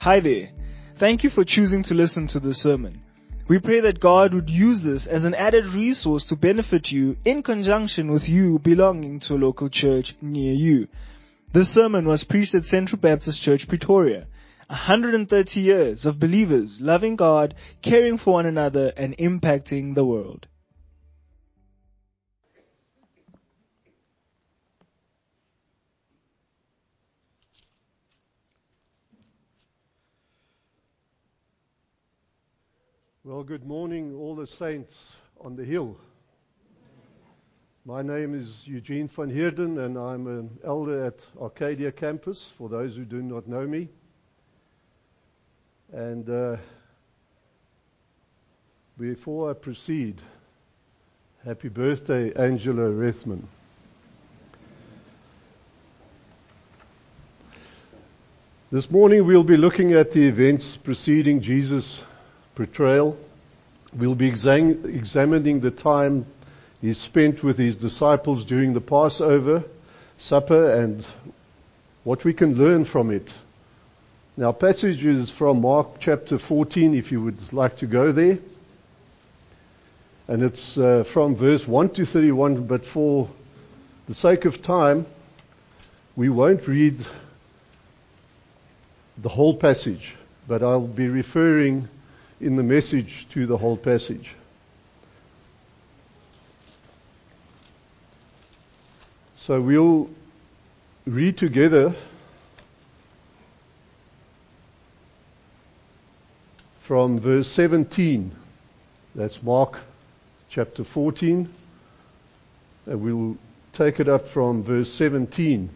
Hi there. Thank you for choosing to listen to this sermon. We pray that God would use this as an added resource to benefit you in conjunction with you belonging to a local church near you. This sermon was preached at Central Baptist Church, Pretoria. 130 years of believers loving God, caring for one another, and impacting the world. Well, good morning, all the saints on the hill. My name is Eugene van Heerden, and I'm an elder at Arcadia campus, for those who do not know me. And before I proceed, happy birthday, Angela Rethman. This morning we'll be looking at the events preceding Jesus' portrayal. We'll be examining the time he spent with his disciples during the Passover supper and what we can learn from it. Now, passage is from Mark chapter 14, if you would like to go there. And it's from verse 1 to 31, but for the sake of time, we won't read the whole passage, but I'll be referring in the message to the whole passage. So we'll read together from verse 17. That's Mark chapter 14. And we'll take it up from verse 17.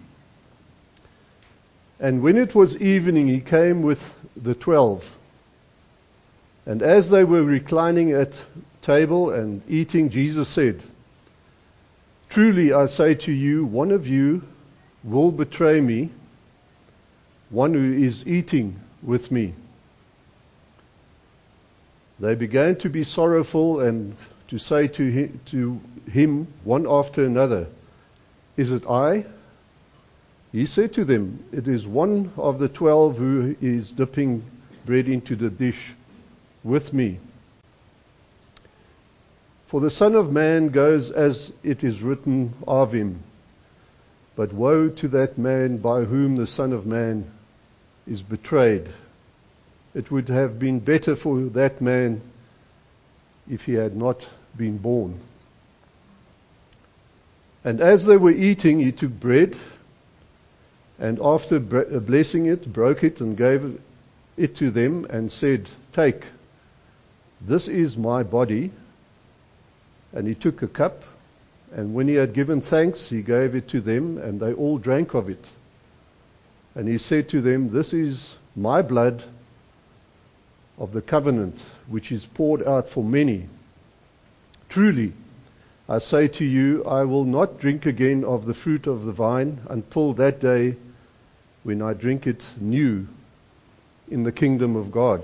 And when it was evening, he came with the 12. And as they were reclining at table and eating, Jesus said, "Truly I say to you, one of you will betray me, one who is eating with me." They began to be sorrowful and to say to him one after another, "Is it I?" He said to them, "It is one of the 12 who is dipping bread into the dish with me. For the Son of Man goes as it is written of him. But woe to that man by whom the Son of Man is betrayed. It would have been better for that man if he had not been born." And as they were eating, he took bread, and after blessing it, broke it and gave it to them and said, "Take, this is my body." And he took a cup, and when he had given thanks, he gave it to them, and they all drank of it. And he said to them, "This is my blood of the covenant, which is poured out for many. Truly, I say to you, I will not drink again of the fruit of the vine until that day when I drink it new in the kingdom of God."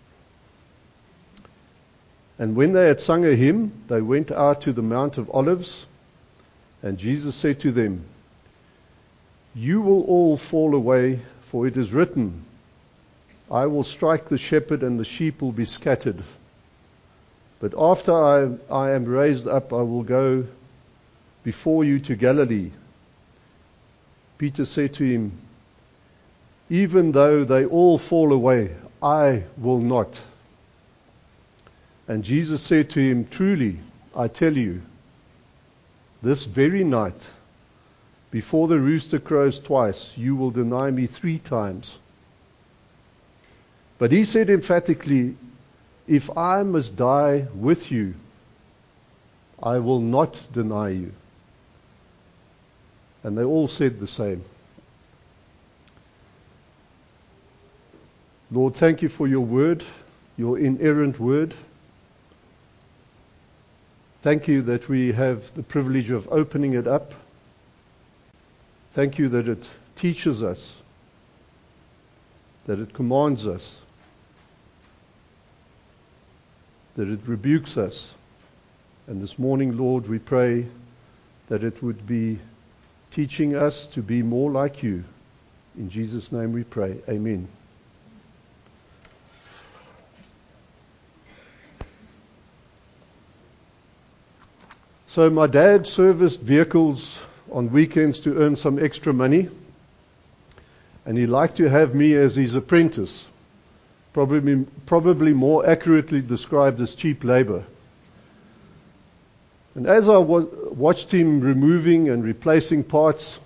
And when they had sung a hymn, they went out to the Mount of Olives, and Jesus said to them, "You will all fall away, for it is written, I will strike the shepherd and the sheep will be scattered. But after I am raised up, I will go before you to Galilee." Peter said to him, "Even though they all fall away, I will not." And Jesus said to him, "Truly, I tell you, this very night, before the rooster crows twice, you will deny me 3 times. But he said emphatically, "If I must die with you, I will not deny you." And they all said the same. Lord, thank you for your word, your inerrant word. Thank you that we have the privilege of opening it up. Thank you that it teaches us, that it commands us, that it rebukes us. And this morning, Lord, we pray that it would be teaching us to be more like you. In Jesus' name we pray. Amen. So my dad serviced vehicles on weekends to earn some extra money, and he liked to have me as his apprentice, probably more accurately described as cheap labor. And as I watched him removing and replacing parts,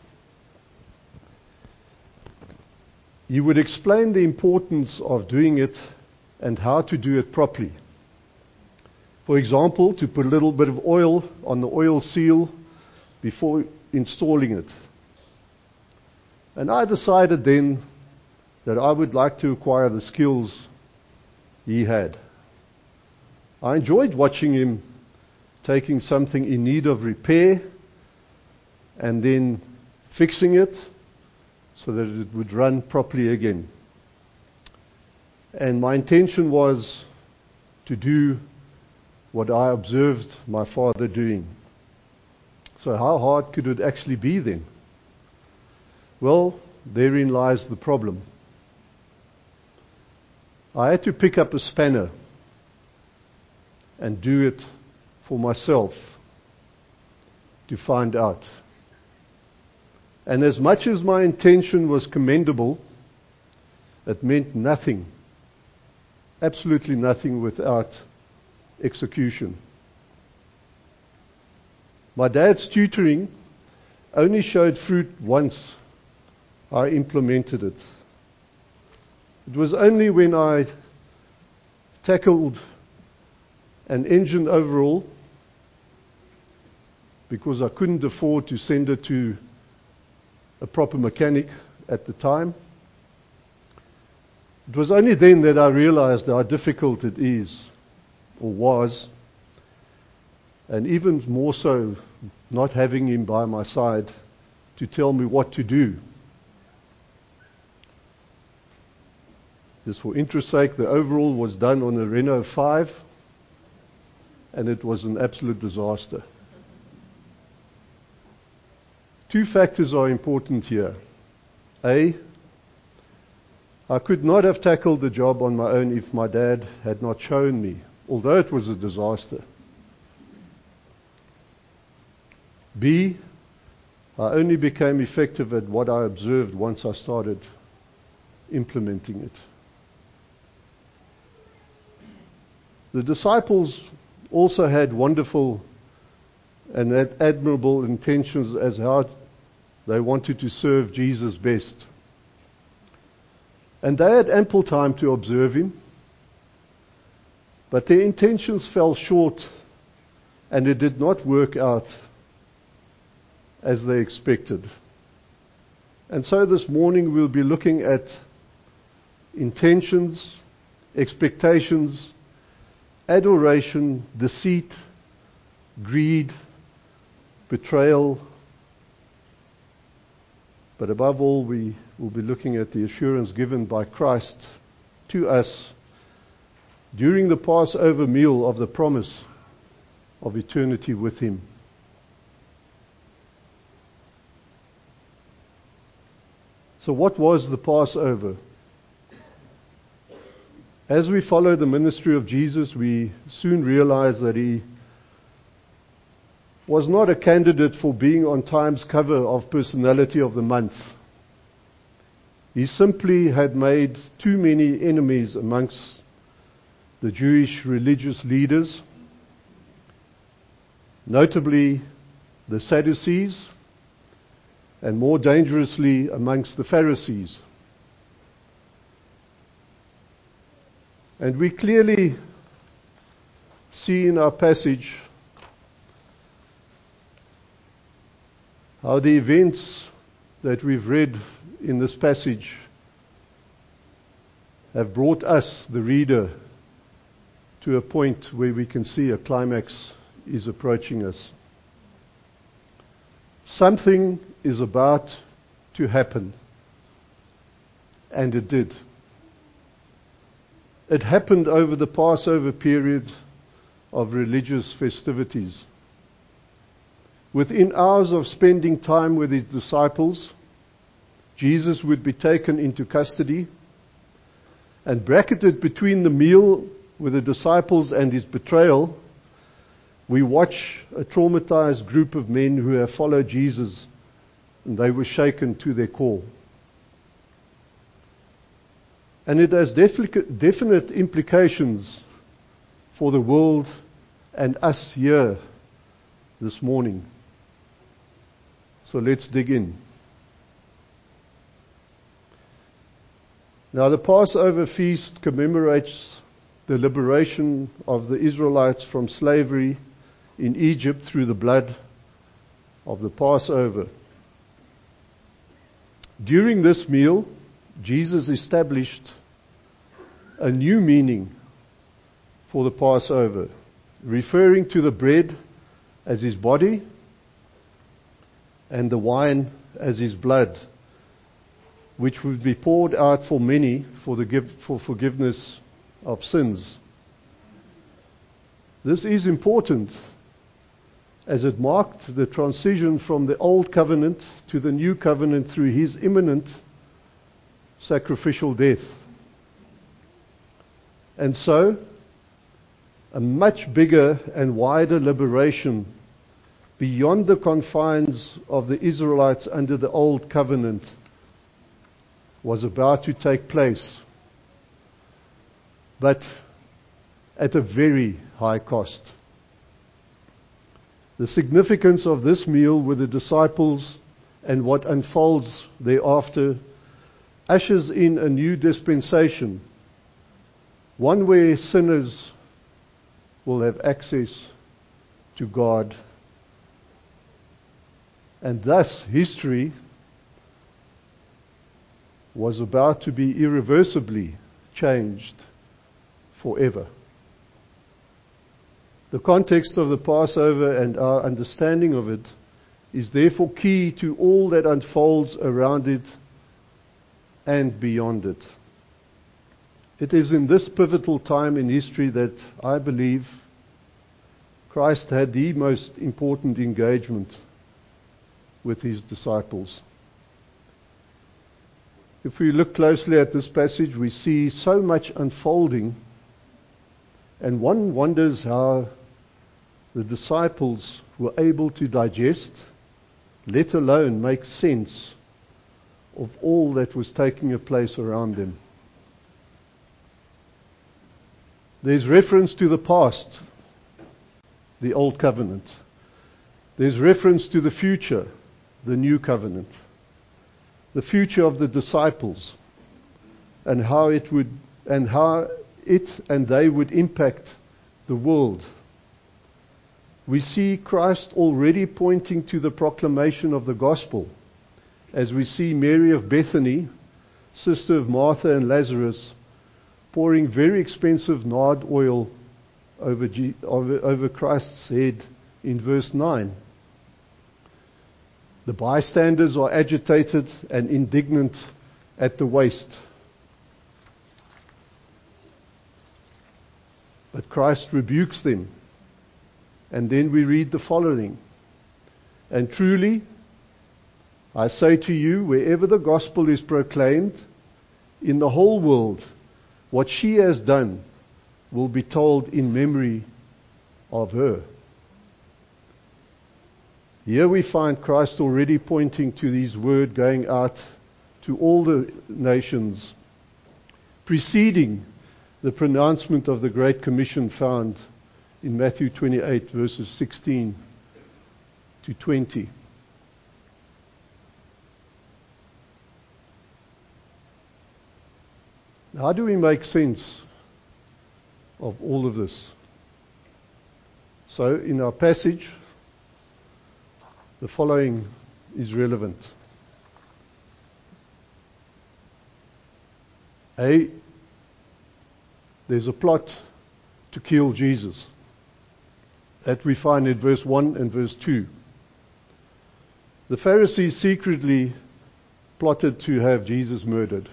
he would explain the importance of doing it and how to do it properly. For example, to put a little bit of oil on the oil seal before installing it. And I decided then that I would like to acquire the skills he had. I enjoyed watching him taking something in need of repair and then fixing it so that it would run properly again. And my intention was to do what I observed my father doing. So how hard could it actually be then? Well, therein lies the problem. I had to pick up a spanner and do it for myself to find out. And as much as my intention was commendable, it meant nothing, absolutely nothing without execution. My dad's tutoring only showed fruit once I implemented it. It was only when I tackled an engine overhaul, because I couldn't afford to send it to a proper mechanic at the time. It was only then that I realized how difficult it is, or was, and even more so not having him by my side to tell me what to do. Just for interest's sake, the overhaul was done on a Renault 5, and it was an absolute disaster. Two factors are important here. A, I could not have tackled the job on my own if my dad had not shown me, although it was a disaster. B, I only became effective at what I observed once I started implementing it. The disciples also had wonderful and admirable intentions as how they wanted to serve Jesus best. And they had ample time to observe him, but their intentions fell short and it did not work out as they expected. And so this morning we'll be looking at intentions, expectations, adoration, deceit, greed, betrayal. But above all, we will be looking at the assurance given by Christ to us during the Passover meal of the promise of eternity with him. So what was the Passover? As we follow the ministry of Jesus, we soon realize that he was not a candidate for being on Time's cover of Personality of the Month. He simply had made too many enemies amongst the Jewish religious leaders, notably the Sadducees, and more dangerously amongst the Pharisees. And we clearly see in our passage how the events that we've read in this passage have brought us, the reader, to a point where we can see a climax is approaching us. Something is about to happen, and it did. It happened over the Passover period of religious festivities. Within hours of spending time with his disciples, Jesus would be taken into custody, and bracketed between the meal with the disciples and his betrayal We watch a traumatized group of men who have followed Jesus, and they were shaken to their core. And it has definite implications for the world and us here this morning. So let's dig in. Now, the Passover feast commemorates the liberation of the Israelites from slavery in Egypt through the blood of the Passover. During this meal, Jesus established a new meaning for the Passover, referring to the bread as his body and the wine as his blood, which would be poured out for many for forgiveness of sins. This is important as it marked the transition from the old covenant to the new covenant through his imminent sacrificial death. And so, a much bigger and wider liberation beyond the confines of the Israelites under the old covenant was about to take place, but at a very high cost. The significance of this meal with the disciples and what unfolds thereafter ushers in a new dispensation, one where sinners will have access to God. And thus history was about to be irreversibly changed forever. The context of the Passover and our understanding of it is therefore key to all that unfolds around it and beyond it. It is in this pivotal time in history that I believe Christ had the most important engagement with his disciples. If we look closely at this passage, we see so much unfolding, and one wonders how the disciples were able to digest, let alone make sense of all that was taking place around them. There's reference to the past, the old covenant. There's reference to the future, the new covenant. The future of the disciples and how it and they would impact the world. We see Christ already pointing to the proclamation of the gospel, as we see Mary of Bethany, sister of Martha and Lazarus, pouring very expensive nard oil over Christ's head in verse 9. The bystanders are agitated and indignant at the waste. But Christ rebukes them. And then we read the following. And truly, I say to you, wherever the gospel is proclaimed in the whole world, what she has done will be told in memory of her. Here we find Christ already pointing to his word going out to all the nations, preceding the pronouncement of the Great Commission found in Matthew 28, verses 16 to 20. How do we make sense of all of this? So, in our passage, the following is relevant. A, there's a plot to kill Jesus. That we find in verse 1 and verse 2. The Pharisees secretly plotted to have Jesus murdered.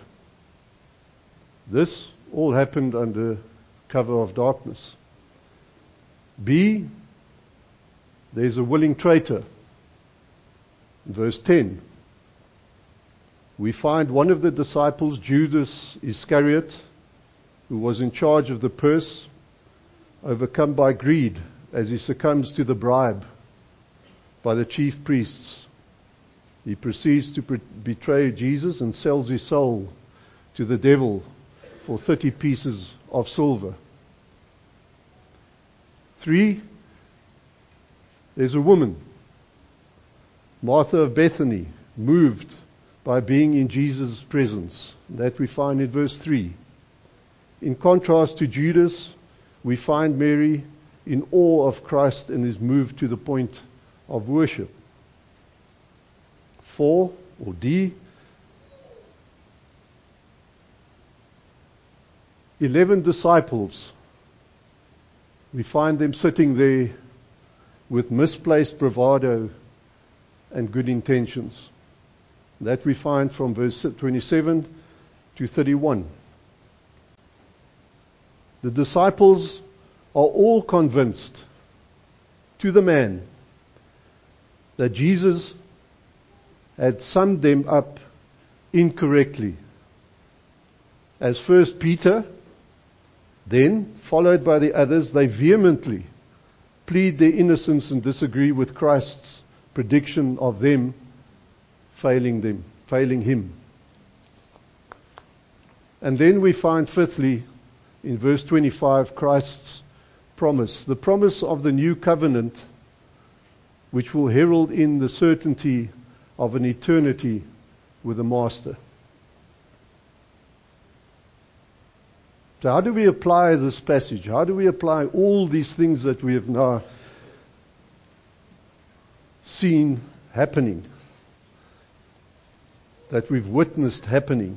This all happened under cover of darkness. B, there's a willing traitor. In verse 10, we find one of the disciples, Judas Iscariot, who was in charge of the purse, overcome by greed as he succumbs to the bribe by the chief priests. He proceeds to betray Jesus and sells his soul to the devil for 30 pieces of silver. 3, there's a woman, Martha of Bethany, moved by being in Jesus' presence. That we find in verse 3. In contrast to Judas, we find Mary in awe of Christ and is moved to the point of worship. 4, or D, 11 disciples. We find them sitting there with misplaced bravado and good intentions. That we find from verse 27 to 31. The disciples are all convinced to the man that Jesus had summed them up incorrectly. As first Peter, then followed by the others, they vehemently plead their innocence and disagree with Christ's prediction of them failing him. And then we find fifthly, in verse 25, Christ's promise, the promise of the new covenant, which will herald in the certainty of an eternity with the Master. So how do we apply this passage? How do we apply all these things that we have now seen happening, that we've witnessed happening?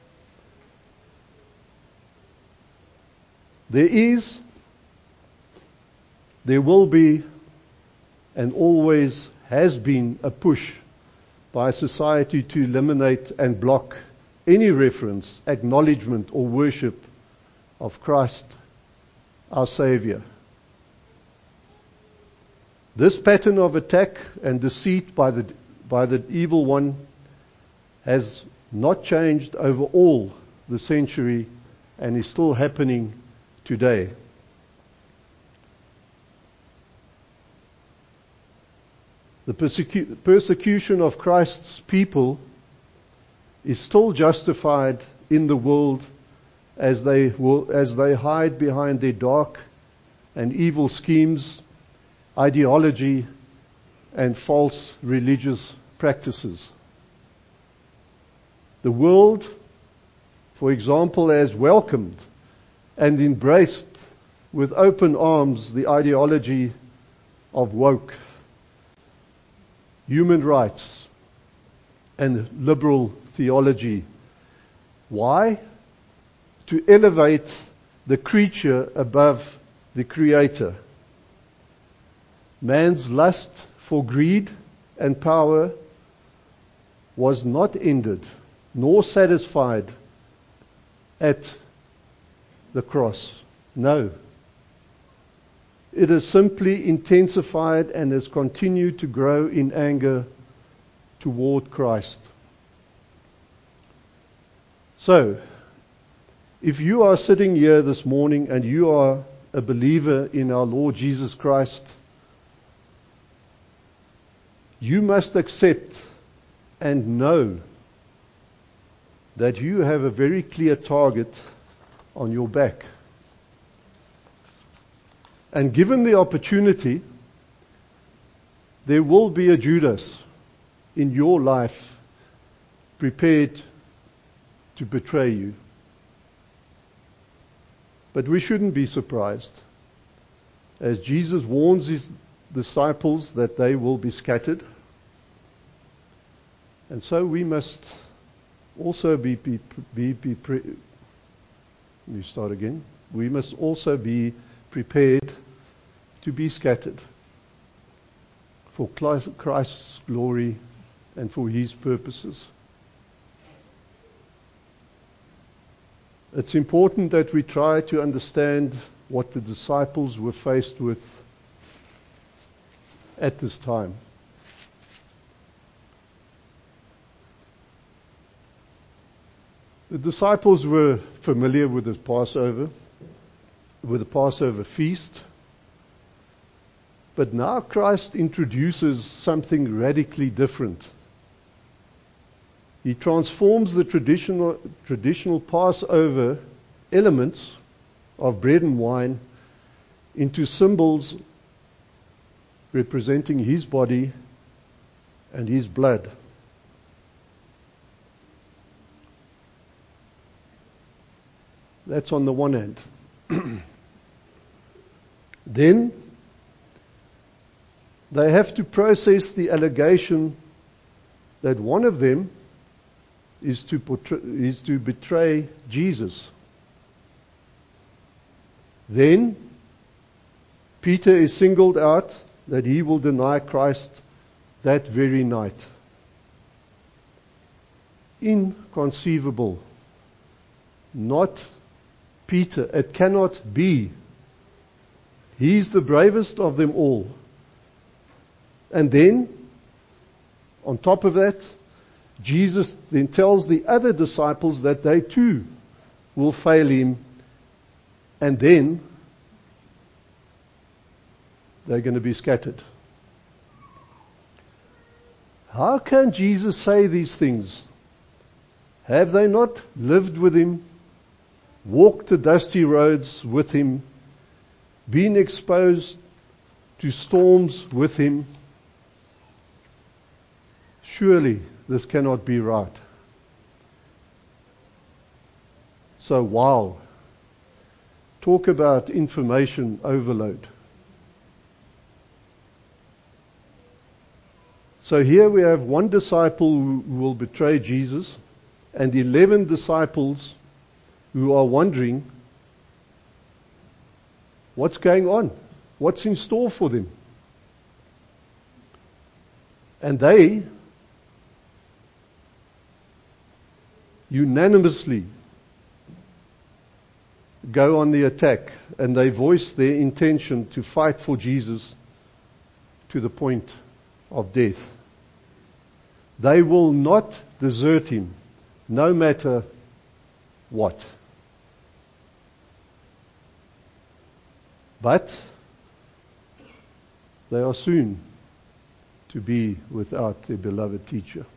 There will be, and always has been, a push by society to eliminate and block any reference, acknowledgement, or worship of Christ, our Savior. This pattern of attack and deceit by the evil one has not changed over all the century and is still happening today. The persecution of Christ's people is still justified in the world as they hide behind their dark and evil schemes, ideology, and false religious practices. The world, for example, has welcomed and embraced with open arms the ideology of woke, human rights, and liberal theology. Why? To elevate the creature above the Creator. Man's lust for greed and power was not ended nor satisfied at the cross. No. It has simply intensified and has continued to grow in anger toward Christ. So, if you are sitting here this morning and you are a believer in our Lord Jesus Christ, you must accept and know that you have a very clear target on your back. And given the opportunity, there will be a Judas in your life prepared to betray you. But we shouldn't be surprised, as Jesus warns his disciples that they will be scattered. And so we must also We must also be prepared to be scattered for Christ's glory and for his purposes. It's important that we try to understand what the disciples were faced with at this time. The disciples were familiar with the Passover feast. But now Christ introduces something radically different. He transforms the traditional Passover elements of bread and wine into symbols representing his body and his blood. That's on the one hand. Then they have to process the allegation that one of them is to betray Jesus. Then Peter is singled out that he will deny Christ that very night. Inconceivable. Not Peter. It cannot be. He's the bravest of them all. And then, on top of that, Jesus then tells the other disciples that they too will fail him, and then they're going to be scattered. How can Jesus say these things? Have they not lived with him, walked the dusty roads with him, been exposed to storms with him? Surely this cannot be right. So wow. Talk about information overload. So here we have one disciple who will betray Jesus and 11 disciples who are wondering what's going on, what's in store for them. And they unanimously go on the attack, and they voice their intention to fight for Jesus to the point of death. They will not desert him, no matter what. But they are soon to be without their beloved teacher.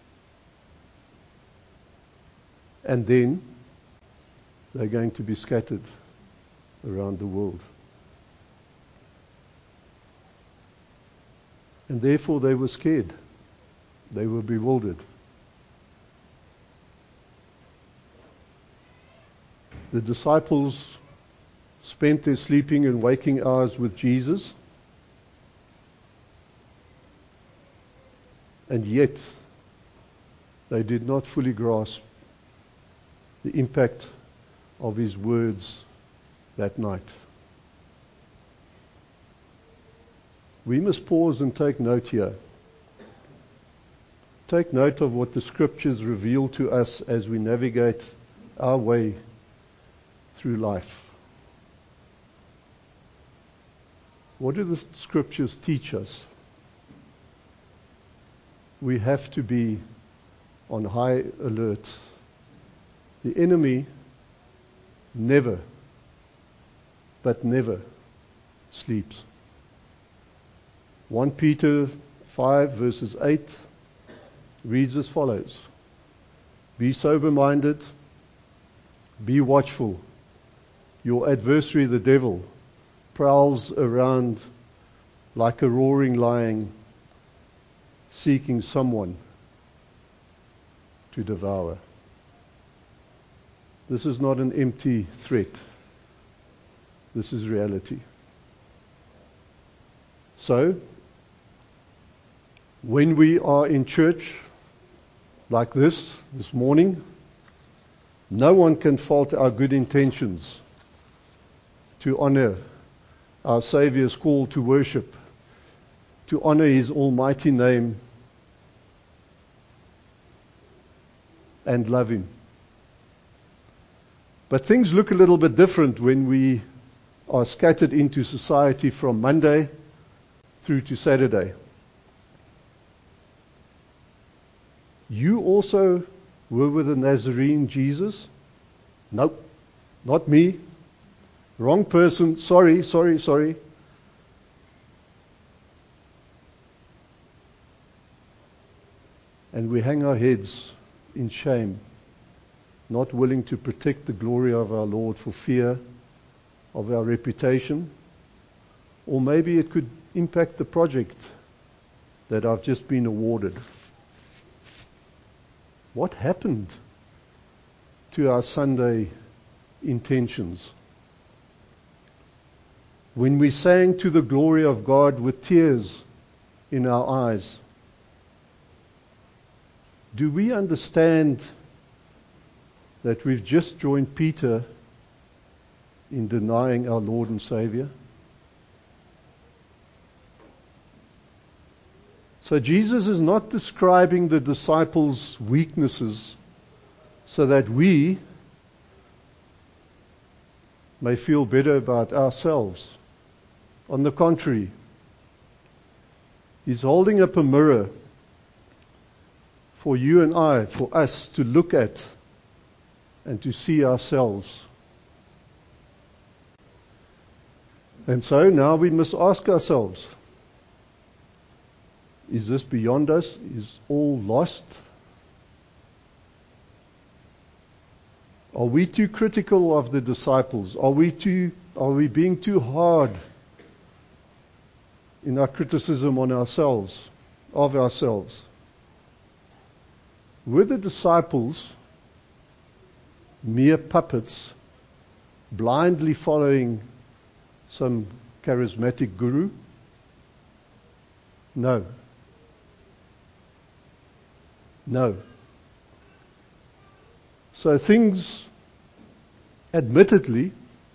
And then they're going to be scattered around the world. And therefore they were scared. They were bewildered. The disciples spent their sleeping and waking hours with Jesus, and yet they did not fully grasp the impact of his words that night. We must pause and take note here. Take note of what the scriptures reveal to us as we navigate our way through life. What do the scriptures teach us? We have to be on high alert. The enemy never, but never sleeps. 1 Peter 5 verses 8 reads as follows: Be sober-minded, be watchful. Your adversary, the devil, prowls around like a roaring lion, seeking someone to devour. This is not an empty threat. This is reality. So, when we are in church like this morning, no one can fault our good intentions to honor our Savior's call to worship, to honor His almighty name and love Him. But things look a little bit different when we are scattered into society from Monday through to Saturday. You also were with the Nazarene Jesus? Nope, not me. Wrong person. Sorry. and we hang our heads in shame, not willing to protect the glory of our Lord for fear of our reputation, or maybe it could impact the project that I've just been awarded. What happened to our Sunday intentions? When we sang to the glory of God with tears in our eyes, do we understand that we've just joined Peter in denying our Lord and Savior? So Jesus is not describing the disciples' weaknesses so that we may feel better about ourselves. On the contrary, He's holding up a mirror for you and I, for us to look at and to see ourselves. And so now we must ask ourselves, is this beyond us? Is all lost? Are we too critical of the disciples? Are we being too hard in our criticism on ourselves, of ourselves? Were the disciples mere puppets, blindly following some charismatic guru? No. No. So things, admittedly,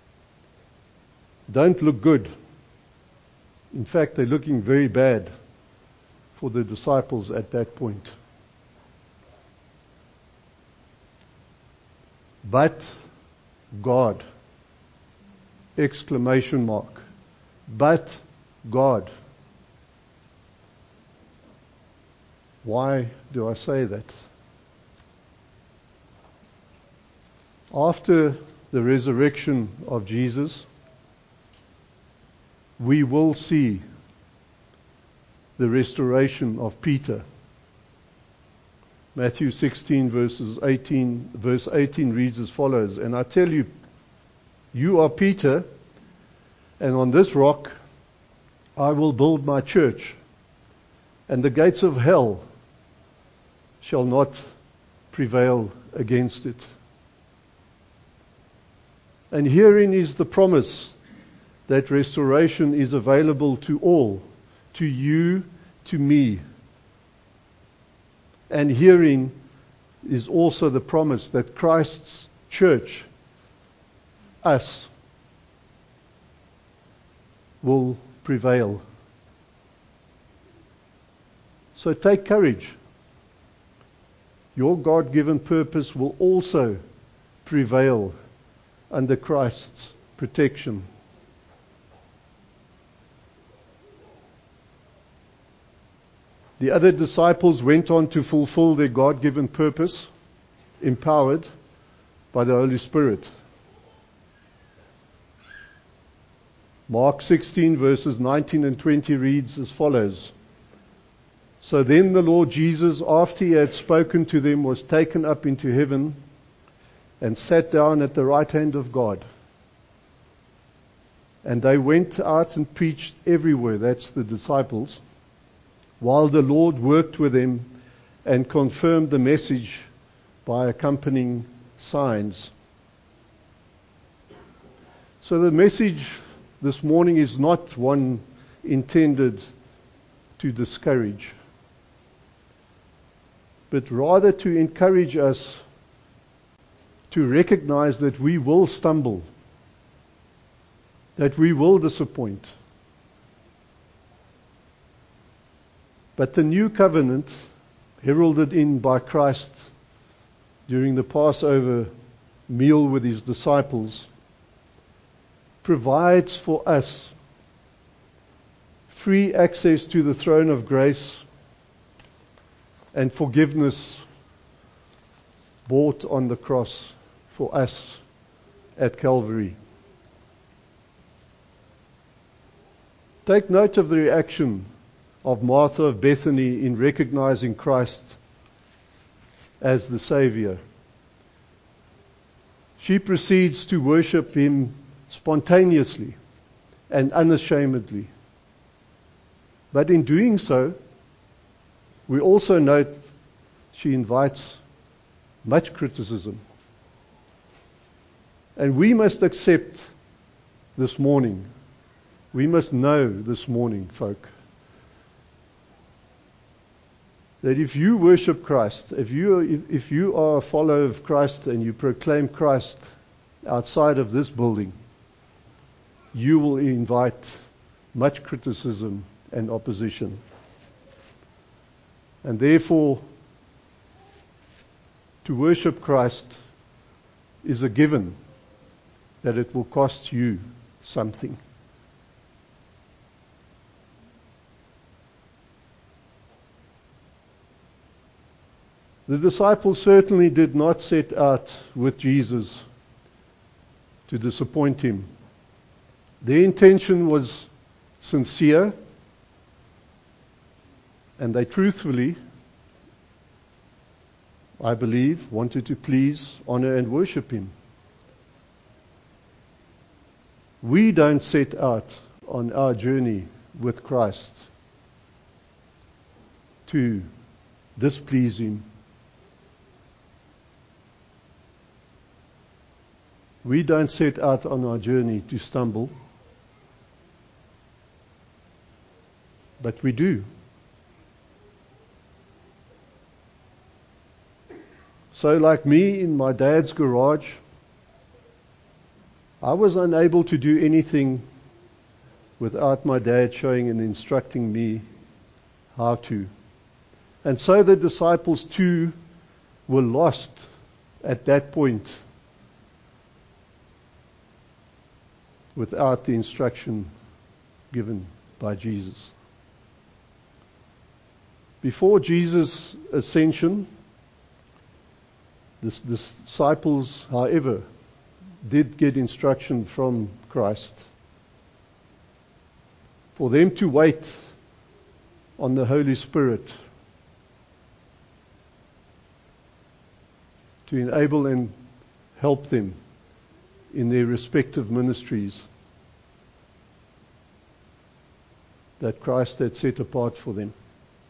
don't look good. In fact, they're looking very bad for the disciples at that point. But God, exclamation mark, but God. Why do I say that? After the resurrection of Jesus, we will see the restoration of Peter. Matthew 16 verse 18 reads as follows, and I tell you, you are Peter, and on this rock I will build my church, and the gates of hell shall not prevail against it. And herein is the promise that restoration is available to all, to you, to me. And herein is also the promise that Christ's church, us, will prevail. So take courage. Your God-given purpose will also prevail under Christ's protection. The other disciples went on to fulfill their God-given purpose, empowered by the Holy Spirit. Mark 16 verses 19 and 20 reads as follows. So then the Lord Jesus, after He had spoken to them, was taken up into heaven and sat down at the right hand of God. And they went out and preached everywhere, that's the disciples, while the Lord worked with them and confirmed the message by accompanying signs. So the message this morning is not one intended to discourage, but rather to encourage us to recognize that we will stumble, that we will disappoint. But the new covenant, heralded in by Christ during the Passover meal with His disciples, provides for us free access to the throne of grace and forgiveness bought on the cross for us at Calvary. Take note of the reaction of Martha of Bethany in recognizing Christ as the Savior. She proceeds to worship Him spontaneously and unashamedly. But in doing so, we also note she invites much criticism. And we must accept this morning, we must know this morning, folk, that if you worship Christ, if you are a follower of Christ and you proclaim Christ outside of this building, you will invite much criticism and opposition. And therefore, to worship Christ is a given that it will cost you something. The disciples certainly did not set out with Jesus to disappoint Him. Their intention was sincere, and they truthfully, I believe, wanted to please, honor, and worship Him. We don't set out on our journey with Christ to displease Him. We don't set out on our journey to stumble, but we do. So like me in my dad's garage, I was unable to do anything without my dad showing and instructing me how to. And so the disciples too were lost at that point without the instruction given by Jesus. Before Jesus' ascension, the disciples, however, did get instruction from Christ for them to wait on the Holy Spirit to enable and help them in their respective ministries that Christ had set apart for them.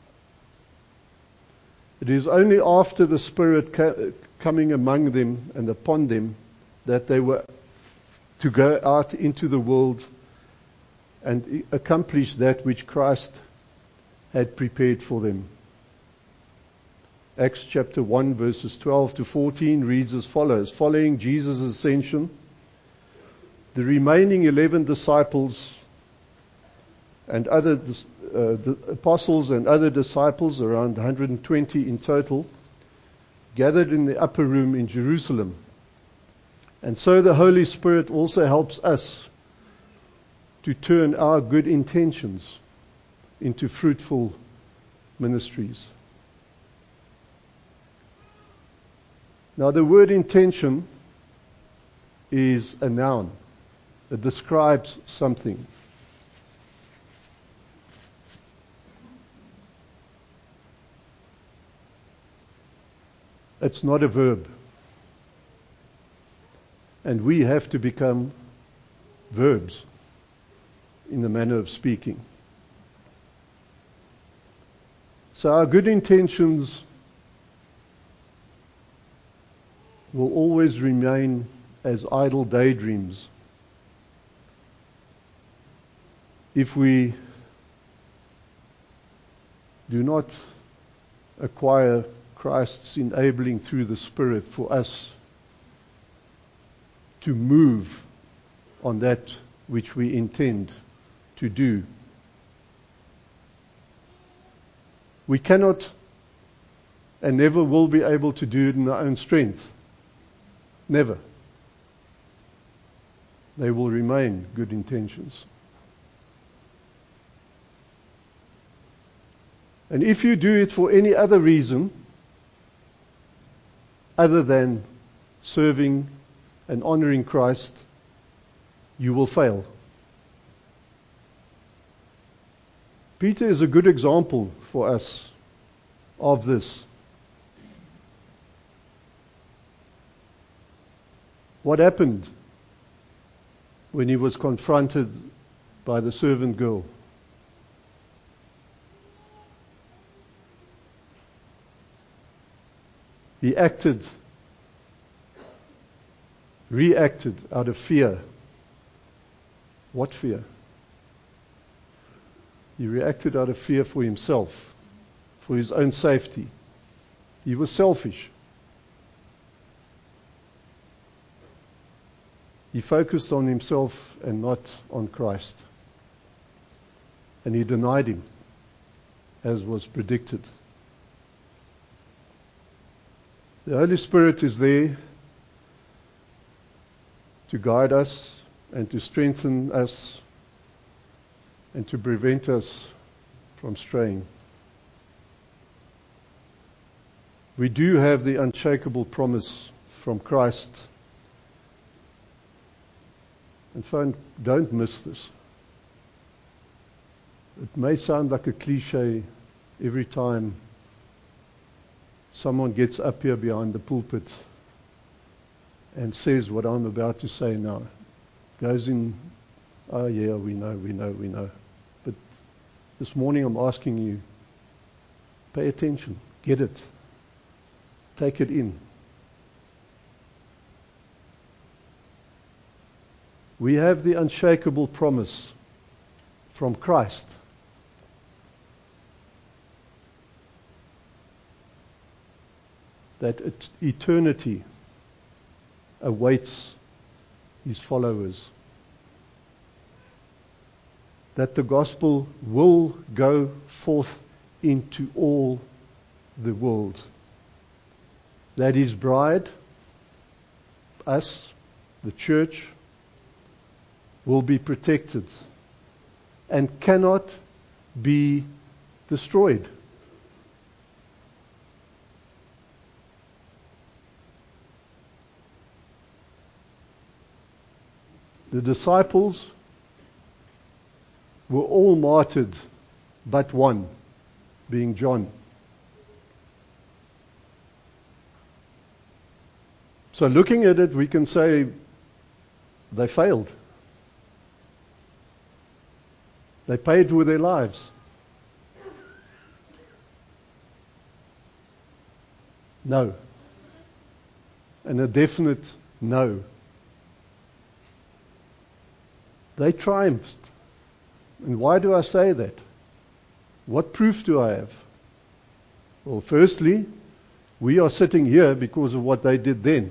It is only after the Spirit coming among them and upon them that they were to go out into the world and accomplish that which Christ had prepared for them. Acts chapter 1 verses 12 to 14 reads as follows. Following Jesus' ascension, the remaining 11 disciples and the apostles and other disciples, around 120 in total, gathered in the upper room in Jerusalem. And so the Holy Spirit also helps us to turn our good intentions into fruitful ministries. Now the word intention is a noun. It describes something. It's not a verb. And we have to become verbs in the manner of speaking. So our good intentions will always remain as idle daydreams if we do not acquire Christ's enabling through the Spirit for us to move on that which we intend to do. We cannot and never will be able to do it in our own strength. Never. They will remain good intentions. And if you do it for any other reason other than serving and honoring Christ, you will fail. Peter is a good example for us of this. What happened when he was confronted by the servant girl? He reacted out of fear. What fear? He reacted out of fear for himself, for his own safety. He was selfish. He focused on himself and not on Christ. And he denied him, as was predicted. The Holy Spirit is there to guide us and to strengthen us and to prevent us from straying. We do have the unshakable promise from Christ. And friend, don't miss this. It may sound like a cliche every time someone gets up here behind the pulpit and says what I'm about to say now. Goes in, oh yeah, we know. But this morning I'm asking you, pay attention, get it, take it in. We have the unshakable promise from Christ. That eternity awaits his followers. That the gospel will go forth into all the world. That his bride, us, the church, will be protected and cannot be destroyed. The disciples were all martyred, but one, being John. So looking at it, we can say they failed. They paid with their lives. No. And a definite no. They triumphed. And why do I say that? What proof do I have? Well, firstly, we are sitting here because of what they did then.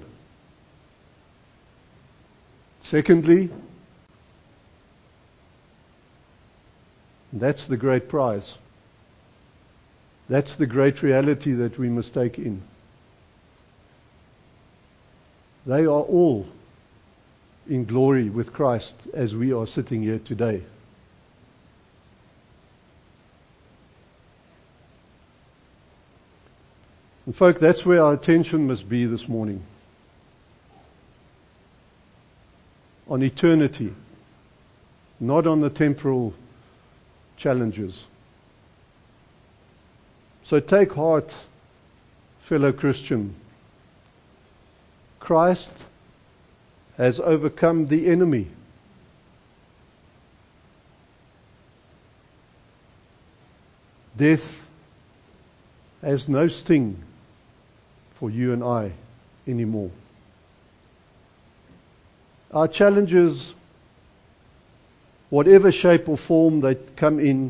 Secondly, that's the great prize. That's the great reality that we must take in. They are all in glory with Christ as we are sitting here today. And folk, that's where our attention must be this morning. On eternity, not on the temporal challenges. So take heart, fellow Christian. Christ has overcome the enemy. Death has no sting for you and I anymore. Our challenges, whatever shape or form they come in,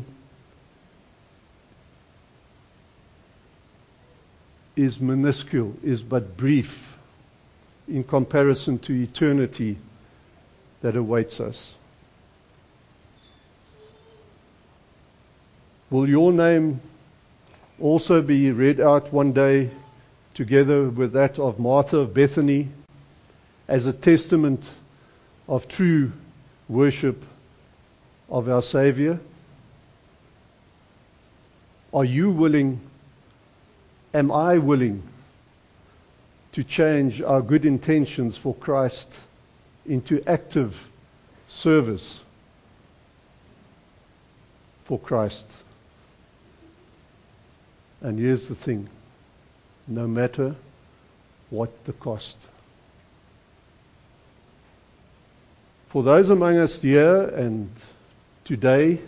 is minuscule, is but brief in comparison to eternity that awaits us. Will your name also be read out one day together with that of Martha of Bethany as a testament of true worship of our Savior? Are you willing, am I willing to change our good intentions for Christ into active service for Christ? And here's the thing, no matter what the cost. For those among us here today,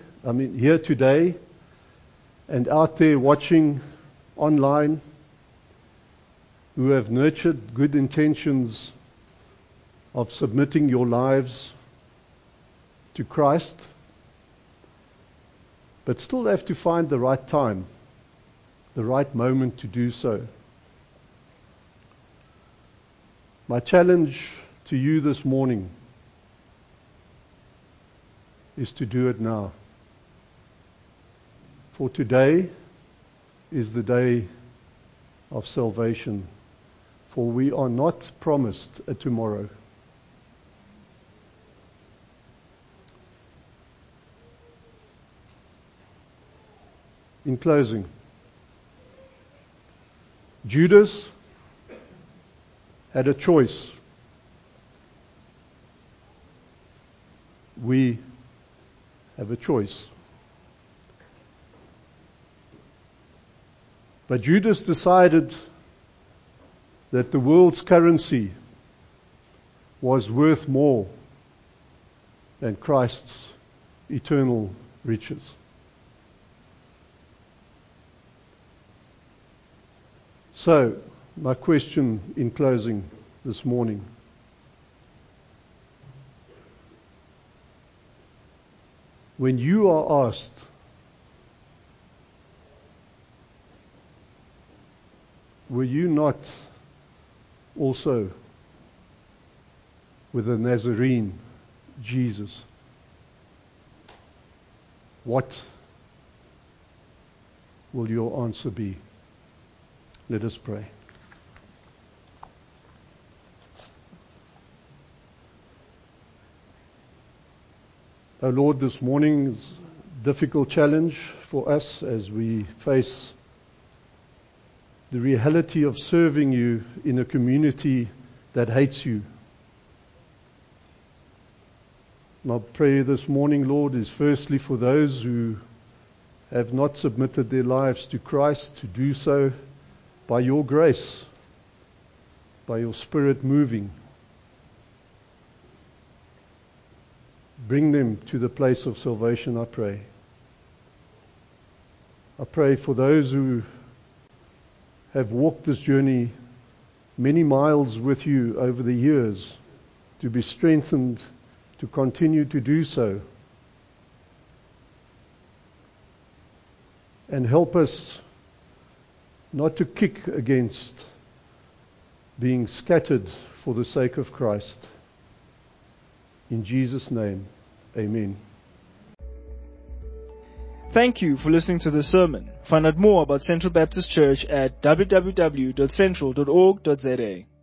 and out there watching online, who have nurtured good intentions of submitting your lives to Christ, but still have to find the right time, the right moment to do so. My challenge to you this morning is to do it now. For today is the day of salvation, for we are not promised a tomorrow. In closing, Judas had a choice. We have a choice. But Judas decided that the world's currency was worth more than Christ's eternal riches. So, my question in closing this morning: when you are asked, were you not also with the Nazarene Jesus? What will your answer be? Let us pray. O Lord, this morning is a difficult challenge for us as we face the reality of serving you in a community that hates you. My prayer this morning, Lord, is firstly for those who have not submitted their lives to Christ to do so by your grace, by your Spirit moving. Bring them to the place of salvation, I pray. I pray for those who have walked this journey many miles with you over the years, to be strengthened to continue to do so. And help us not to kick against being scattered for the sake of Christ. In Jesus' name, amen. Thank you for listening to this sermon. Find out more about Central Baptist Church at www.central.org.za.